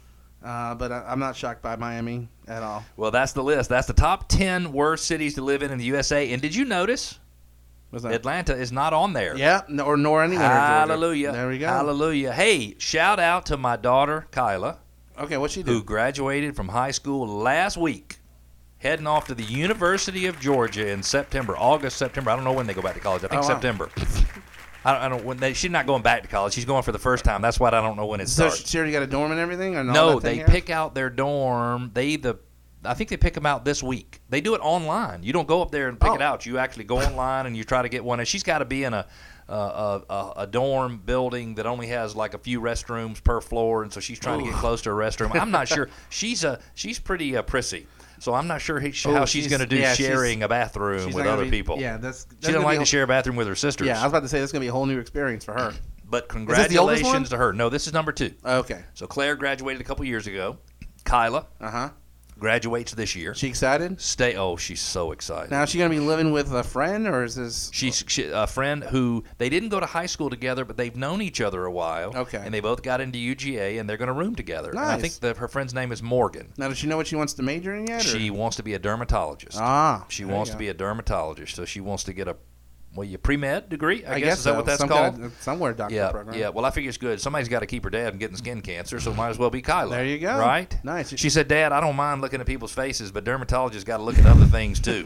C: uh, but I, I'm not shocked by Miami at all.
B: Well, that's the list. That's the top ten worst cities to live in in the U S A. And did you notice
C: What's that?
B: Atlanta is not on there?
C: Yeah, no, or nor anywhere. in Georgia.
B: Hallelujah.
C: There we go.
B: Hallelujah. Hey, shout out to my daughter, Kyla,
C: Okay, what's she
B: who
C: do?
B: graduated from high school last week, heading off to the University of Georgia in September, August, September. I don't know when they go back to college. I think
C: Oh, wow.
B: September. I don't, I don't when they, she's not going back to college. She's going for the first time. That's why I don't know when it
C: So
B: starts.
C: she already got a dorm and everything, or all
B: No,
C: that thing
B: they
C: here?
B: pick out their dorm. They either, I think they pick them out this week. They do it online. You don't go up there and pick it
C: Oh.
B: out. You actually go online and you try to get one. And she's got to be in a, uh, a, a a dorm building that only has like a few restrooms per floor, and so she's trying to get close to a restroom. I'm not sure. She's a she's pretty uh, prissy, so I'm not sure he,
C: Oh,
B: how she's,
C: she's-
B: going to do
C: yeah, she's-
B: sharing a bathroom
C: She's
B: with
C: not
B: other
C: gonna be-
B: people.
C: Yeah, that's, that's
B: She doesn't
C: gonna
B: like
C: be
B: to
C: a-
B: share a bathroom with her sisters.
C: Yeah, I was about to say that's gonna be a whole new experience for her.
B: But
C: this the oldest
B: congratulations
C: one?
B: to her. No, this is number two.
C: Okay.
B: So Claire graduated a couple years ago. Kyla
C: Uh huh.
B: graduates this year.
C: She excited?
B: Stay. Oh, she's so excited.
C: Now is she gonna be living with a friend, or is this?
B: She's she, a friend who they didn't go to high school together, but they've known each other a while.
C: Okay.
B: And they both got into U G A, and they're going to room together. And I
C: Nice.
B: think that her friend's name is Morgan.
C: Now does she know what she wants to major in yet? Or?
B: She wants to be a dermatologist.
C: ah.
B: she
C: there you
B: wants to
C: go.
B: be a dermatologist, so she wants to get a well, you pre-med degree. I,
C: I
B: guess, is that
C: so.
B: what that's
C: Some
B: called?
C: kind of- somewhere doctor
B: yeah,
C: program.
B: yeah. Well, I figure it's good. Somebody's got to keep her dad from getting skin cancer, so might as well be Kyla.
C: There you go.
B: Right?
C: Nice.
B: She said, "Dad, I don't mind looking at people's faces, but dermatologists got to look at other things too."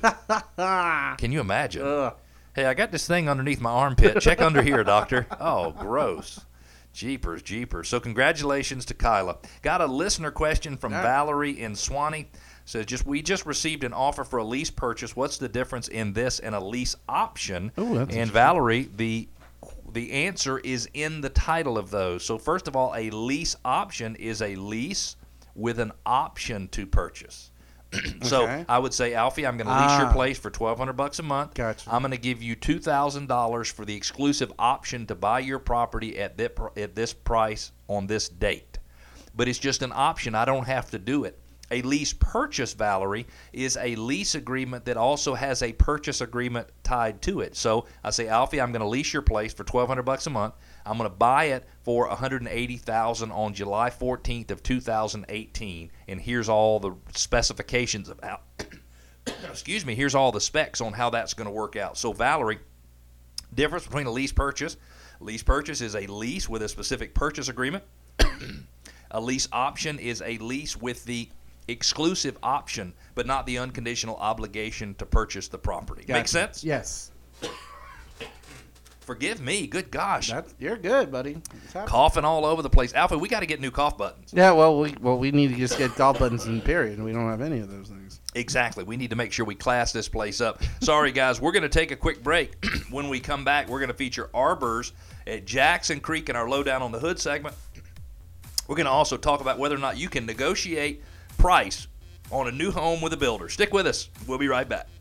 C: Ah.
B: Can you imagine?
C: Ugh.
B: Hey, I got this thing underneath my armpit. Check under here, doctor. Oh, gross. Jeepers, jeepers. So congratulations to Kyla. Got a listener question from
C: Yeah.
B: Valerie in Swanee. Says, just we just received an offer for a lease purchase. What's the difference in this and a lease option?
C: Ooh, that's
B: and Valerie, the the answer is in the title of those. So first of all, a lease option is a lease with an option to purchase. So
C: Okay.
B: I would say, Alfie, I'm going to lease
C: Ah.
B: your place for twelve hundred bucks a month.
C: Gotcha.
B: I'm going to give you two thousand dollars for the exclusive option to buy your property at this, at this price on this date. But it's just an option. I don't have to do it. A lease purchase, Valerie, is a lease agreement that also has a purchase agreement tied to it. So I say, Alfie, I'm going to lease your place for twelve hundred bucks a month. I'm going to buy it for one hundred eighty thousand dollars on July fourteenth of two thousand eighteen, and here's all the specifications of how. excuse me. Here's all the specs on how that's going to work out. So Valerie, difference between a lease purchase. Lease purchase is a lease with a specific purchase agreement. A lease option is a lease with the exclusive option, but not the unconditional obligation to purchase the property.
C: Gotcha.
B: Make sense?
C: Yes.
B: Forgive me. Good gosh.
C: That's, you're good, buddy. It's happening.
B: Coughing all over the place. Alpha, we got to get new cough buttons.
C: Yeah, well, we well we need to just get golf buttons in period, and we don't have any of those things.
B: Exactly. We need to make sure we class this place up. Sorry, guys. We're going to take a quick break. When we come back, we're going to feature Arbors at Jackson Creek in our Lowdown on the Hood segment. We're going to also talk about whether or not you can negotiate price on a new home with a builder. Stick with us. We'll be right back.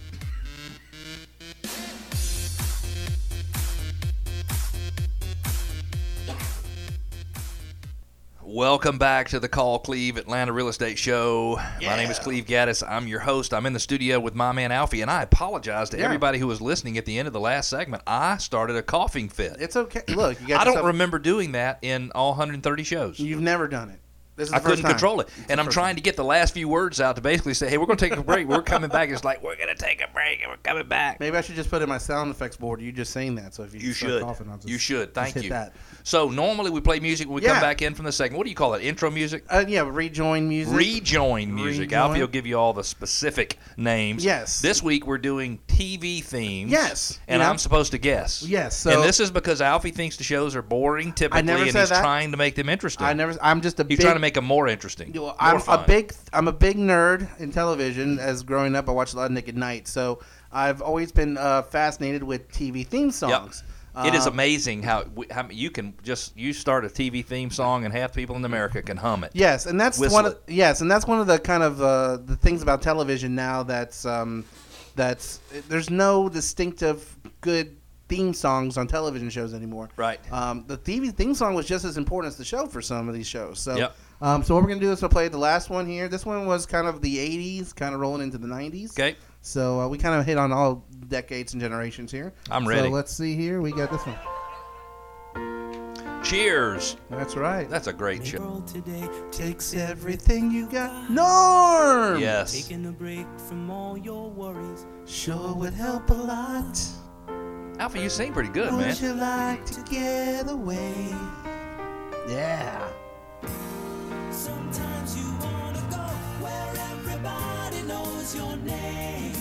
B: Welcome back to the Call Cleve Atlanta Real Estate Show.
C: Yeah.
B: My name is Cleve Gaddis. I'm your host. I'm in the studio with my man Alfie, and I apologize to
C: Yeah.
B: everybody who was listening at the end of the last segment. I started a coughing fit.
C: It's okay. Look, you got.
B: I don't
C: yourself-
B: remember doing that in all one hundred thirty shows.
C: You've never done it. This is the
B: I
C: first
B: couldn't
C: time.
B: control it.
C: It's
B: And
C: the
B: I'm
C: first
B: trying
C: time.
B: to get the last few words out to basically say, hey, we're going to take a break. We're coming back. It's like, we're going to take a break and we're coming back.
C: Maybe I should just put in my sound effects board. You just saying that, so if you,
B: You
C: start
B: should.
C: coughing, I'll just,
B: You should. Thank
C: just hit
B: you.
C: That.
B: So normally we play music when we come
C: Yeah.
B: back in from the segment. What do you call it? Intro music?
C: Uh, yeah, rejoin music.
B: Rejoin music.
C: Rejoin.
B: Alfie will give you all the specific names.
C: Yes.
B: This week we're doing T V themes.
C: Yes.
B: And
C: Yeah.
B: I'm supposed to guess.
C: Yes, so-
B: and this is because Alfie thinks the shows are boring typically,
C: never
B: and
C: said
B: he's
C: that.
B: trying to make them interesting.
C: I never. I'm just a
B: He's
C: big.
B: trying to make them more interesting.
C: Well,
B: more
C: I'm
B: fun.
C: a big. I'm a big nerd in television. As growing up, I watched a lot of Nick at Night, so I've always been uh, fascinated with T V theme songs.
B: It is
C: Um,
B: amazing how, we- how you can just you start a T V theme song and half the people in America can hum it.
C: Yes, and that's
B: Whistle
C: one of
B: it.
C: yes, and that's one of the kind of uh, the things about television now that's um, that's there's no distinctive good theme songs on television shows anymore.
B: Right.
C: Um, the T V theme song was just as important as the show for some of these shows. So,
B: Yep.
C: um, so what we're gonna do is we'll play the last one here. This one was kind of the eighties, kind of rolling into the nineties.
B: Okay.
C: So uh, we kind of hit on all decades and generations here.
B: I'm ready.
C: So let's see here. We got this one.
B: Cheers.
C: That's right.
B: That's a great show.
D: World today
C: Takes everything you got. Norm.
B: Yes.
D: taking a break from all your worries.
C: Sure would help a lot.
B: Alfie, you sing pretty good, man.
C: Would you like to get away? Yeah.
D: Sometimes you wanna go where everybody knows your name,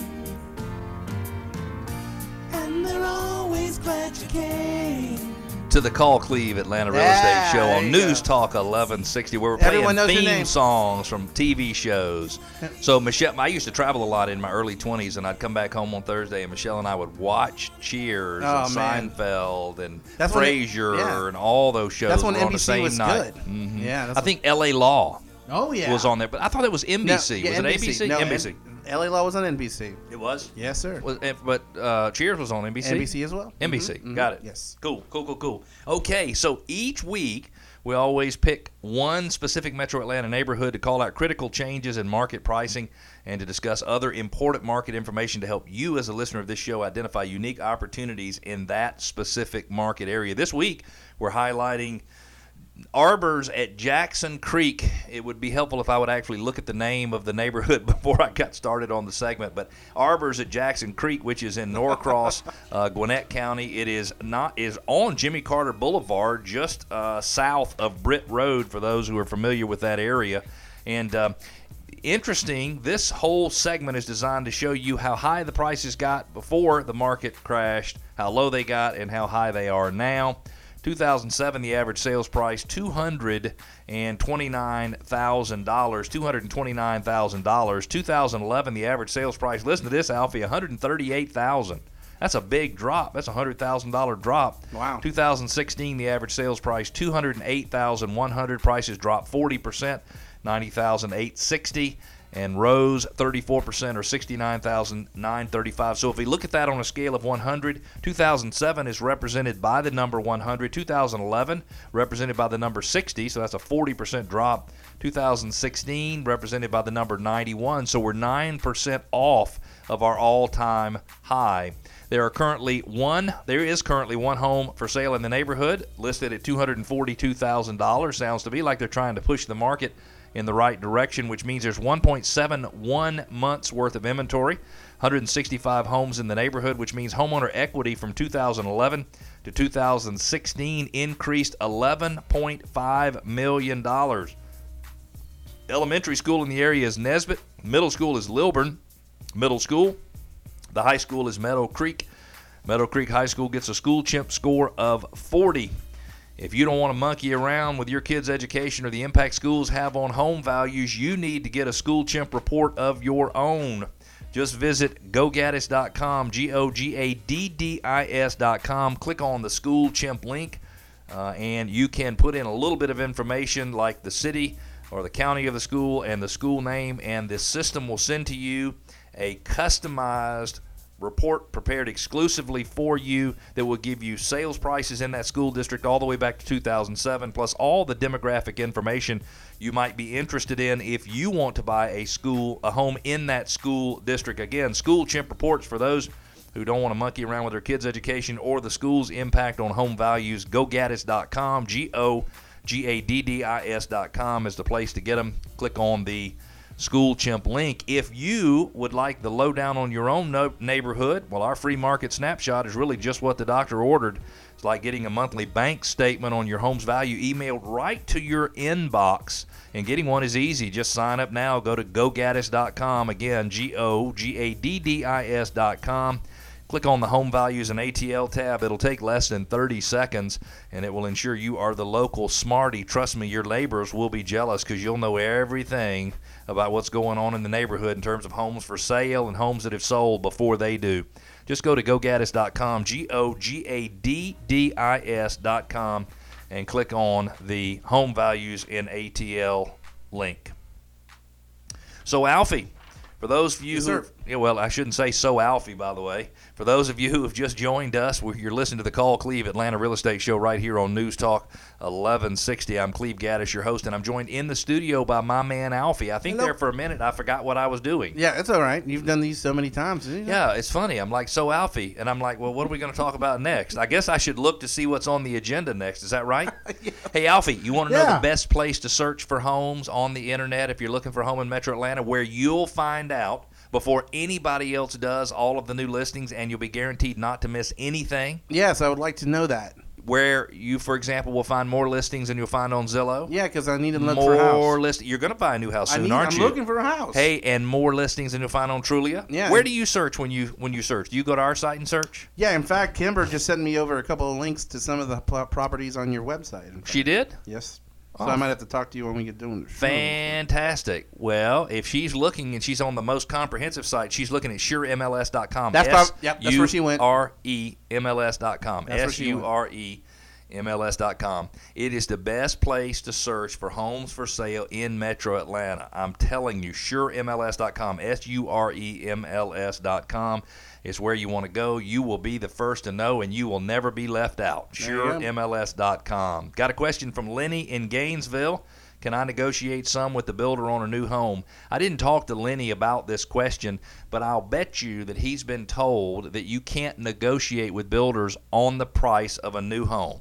C: And they're always glad you came.
B: To the Call Cleve Atlanta Real
C: Yeah,
B: Estate Show
C: there
B: on
C: you
B: News
C: go.
B: Talk eleven sixty, where we're
C: Everyone
B: playing
C: knows your
B: theme
C: name.
B: songs from T V shows. So Michelle, I used to travel a lot in my early twenties, and I'd come back home on Thursday, and Michelle and I would watch Cheers
C: Oh,
B: and
C: man.
B: Seinfeld and
C: That's when it-
B: Frasier
C: yeah.
B: and all those shows
C: That's when
B: were on
C: N B
B: the
C: C
B: same
C: was
B: night.
C: good.
B: Mhm.
C: Yeah, that's
B: I think L A Law
C: Oh yeah.
B: was on there, but I thought it was N B C.
C: No, yeah,
B: was it A B C?
C: No,
B: N B C.
C: L A Law was on N B C.
B: It was.
C: Yes, sir.
B: Was, eh, but uh, Cheers was on N B C.
C: N B C as well.
B: N B C.
C: Mhm, mhm.
B: Got it.
C: Yes.
B: Cool, cool, cool, cool. Okay, so each week we always pick one specific Metro Atlanta neighborhood to call out critical changes in market pricing and to discuss other important market information to help you as a listener of this show identify unique opportunities in that specific market area. This week we're highlighting Arbors at Jackson Creek. It would be helpful if I would actually look at the name of the neighborhood before I got started on the segment. But Arbors at Jackson Creek, which is in Norcross, uh, Gwinnett County, it is not is on Jimmy Carter Boulevard, just uh, south of Britt Road. For those who are familiar with that area, and uh, interesting, this whole segment is designed to show you how high the prices got before the market crashed, how low they got, and how high they are now. two thousand seven, the average sales price two hundred twenty-nine thousand dollars. two hundred twenty-nine thousand dollars. two thousand eleven, the average sales price, listen to this, Alfie, one hundred thirty-eight thousand dollars. That's a big drop. That's a one hundred thousand dollars drop.
C: Wow.
B: two thousand sixteen, the average sales price, two hundred eight thousand one hundred dollars. Prices dropped forty percent, ninety thousand eight hundred sixty dollars. And rose thirty-four percent, or sixty-nine thousand nine hundred thirty-five. So if we look at that on a scale of one hundred, two thousand seven is represented by the number one hundred. two thousand eleven represented by the number sixty, so that's a forty percent drop. two thousand sixteen represented by the number ninety-one, so we're nine percent off of our all-time high. There are currently one. There is currently one home for sale in the neighborhood, listed at two hundred forty-two thousand dollars. Sounds to me like they're trying to push the market in the right direction, which means there's one point seven one months worth of inventory, one hundred sixty-five homes in the neighborhood, which means homeowner equity from two thousand eleven to two thousand sixteen increased eleven point five million dollars. Elementary school in the area is Nesbitt. Middle school is Lilburn Middle School. The high school is Meadow Creek. Meadow Creek High School gets a school chimp score of forty. If you don't want to monkey around with your kids' education or the impact schools have on home values, you need to get a school chimp report of your own. Just visit go gaddis dot com, G O G A D D I S dot com. Click on the school chimp link, uh, and you can put in a little bit of information like the city or the county of the school and the school name, and this system will send to you a customized report prepared exclusively for you that will give you sales prices in that school district all the way back to two thousand seven, plus all the demographic information you might be interested in if you want to buy a school, a home in that school district. Again, school chimp reports for those who don't want to monkey around with their kids' education or the school's impact on home values. go gaddis dot com, G O G A D D I S dot com is the place to get them. Click on the School Chimp link. If you would like the lowdown on your own no- neighborhood, well, our free market snapshot is really just what the doctor ordered. It's like getting a monthly bank statement on your home's value emailed right to your inbox, and getting one is easy. Just sign up now. Go to go gaddis dot com. Again, G O G A D D I S dot com. Click on the Home Values and A T L tab. It'll take less than thirty seconds, and it will ensure you are the local smarty. Trust me, your neighbors will be jealous because you'll know everything about what's going on in the neighborhood in terms of homes for sale and homes that have sold before they do. Just go to go gaddis dot com, G O G A D D I S dot com, and click on the Home Values and A T L link. So, Alfie, for those of you
C: Yes,
B: who,
C: sir.
B: yeah, well, I shouldn't say so Alfie, by the way. For those of you who have just joined us, we- you're listening to the Call Cleve Atlanta Real Estate Show right here on News Talk eleven sixty. I'm Cleve Gaddis, your host, and I'm joined in the studio by my man Alfie. I think
C: Hello.
B: there for a minute I forgot what I was doing.
C: Yeah, it's all right. You've done these so many times. Didn't you?
B: Yeah, it's funny. I'm like, so Alfie, and I'm like, well, what are we going to talk about next? I guess I should look to see what's on the agenda next. Is that right?
C: Yeah.
B: Hey, Alfie, you want to know
C: Yeah.
B: the best place to search for homes on the internet if you're looking for a home in Metro Atlanta, where you'll find out before anybody else does all of the new listings, and you'll be guaranteed not to miss anything?
C: Yes, I would like to know that.
B: Where you, for example, will find more listings than you'll find on Zillow.
C: Yeah, because I need to look for a
B: More
C: house.
B: list. You're going to buy a new house
C: I
B: soon,
C: need,
B: aren't
C: I'm
B: you?
C: looking for a house.
B: Hey, and more listings than you'll find on Trulia.
C: Yeah.
B: Where do you search when you when you search? Do you go to our site and search?
C: Yeah, in fact, Kimber just sent me over a couple of links to some of the pl- properties on your website. in fact.
B: She did.
C: Yes. So
B: Oh.
C: I might have to talk to you when we get doing the show.
B: Fantastic. Well, if she's looking and she's on the most comprehensive site, she's looking at sure M L S dot com.
C: That's prob- yep, that's where she went.
B: S U R E M L S dot com.
C: That's where she
B: S U R E M L S dot com. It is the best place to search for homes for sale in Metro Atlanta. I'm telling you, sure M L S dot com. S U R E M L S dot com is where you want to go. You will be the first to know, and you will never be left out.
C: There you
B: sure
C: go.
B: M L S dot com. Got a question from Lenny in Gainesville. Can I negotiate some with the builder on a new home? I didn't talk to Lenny about this question, but I'll bet you that he's been told that you can't negotiate with builders on the price of a new home.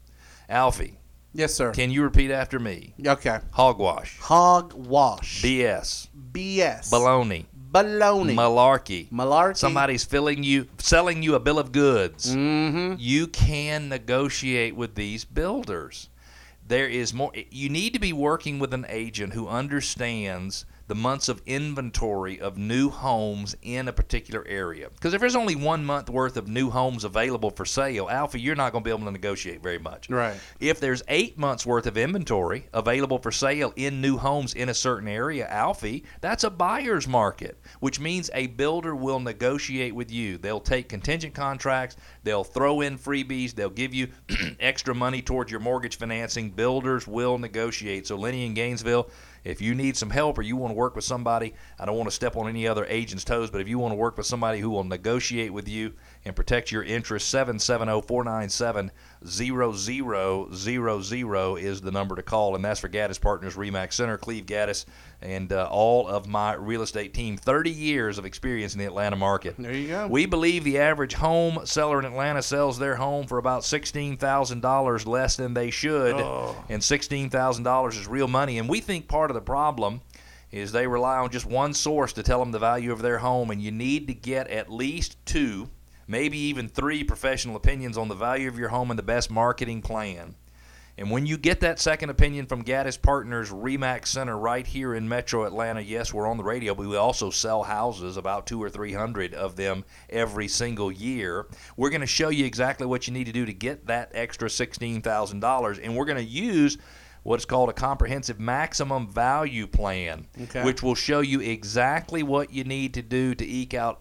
B: Alfie,
C: Yes, sir.
B: can you repeat after me?
C: Okay.
B: Hogwash,
C: Hogwash.
B: B S,
C: B S.
B: baloney,
C: Baloney.
B: malarkey.
C: Malarkey.
B: Somebody's filling you, selling you a bill of goods.
C: Mm-hmm.
B: You can negotiate with these builders. There is more. You need to be working with an agent who understands the the months of inventory of new homes in a particular area. Because if there's only one month worth of new homes available for sale, Alfie, you're not going to be able to negotiate very much.
C: Right.
B: If there's eight months worth of inventory available for sale in new homes in a certain area, Alfie, that's a buyer's market, which means a builder will negotiate with you. They'll take contingent contracts, they'll throw in freebies, they'll give you extra money towards your mortgage financing. Builders will negotiate. So Lenny in Gainesville, if you need some help or you want to work with somebody, I don't want to step on any other agent's toes, but if you want to work with somebody who will negotiate with you and protect your interests, seven seven zero, four nine seven, zero zero zero zero is the number to call, and that's for Gaddis Partners Remax Center, Cleve Gaddis, and uh, all of my real estate team. thirty years of experience in the Atlanta market.
C: There you go.
B: We believe the average home seller in Atlanta sells their home for about sixteen thousand dollars less than they should,
C: Oh.
B: and sixteen thousand dollars is real money, and we think part of the problem is they rely on just one source to tell them the value of their home, and you need to get at least two, maybe even three professional opinions on the value of your home and the best marketing plan. And when you get that second opinion from Gaddis Partners Remax Center right here in Metro Atlanta, yes, we're on the radio, but we also sell houses, about two or three hundred of them every single year. We're going to show you exactly what you need to do to get that extra sixteen thousand dollars, and we're going to use what's called a comprehensive maximum value plan,
C: Okay.
B: which will show you exactly what you need to do to eke out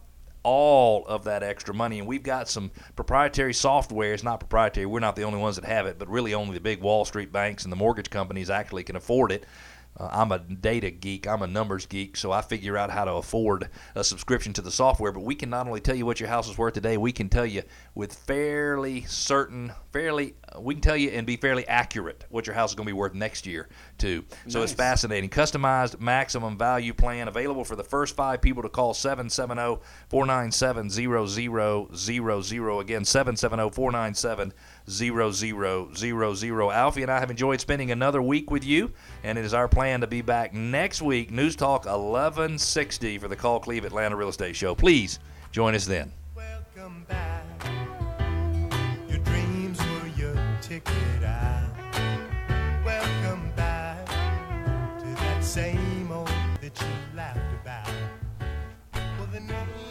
B: all of that extra money. And we've got some proprietary software. It's not proprietary. We're not the only ones that have it, but really only the big Wall Street banks and the mortgage companies actually can afford it. Uh, I'm a data geek. I'm a numbers geek, so I figure out how to afford a subscription to the software. But we can not only tell you what your house is worth today, we can tell you with fairly certain, fairly, uh, we can tell you and be fairly accurate what your house is going to be worth next year, too. So it's
C: Nice.
B: fascinating. Customized maximum value plan available for the first five people to call seven seven zero, four nine seven, zero zero zero zero. Again, seven seven zero, four nine seven, zero zero zero zero. Alfie and I have enjoyed spending another week with you, and it is our plan to be back next week, News Talk eleven sixty, for the Call Cleve Atlanta Real Estate Show. Please join us then.
E: Welcome back. Your dreams were your ticket out. Welcome back to that same old that you laughed about. Well, the name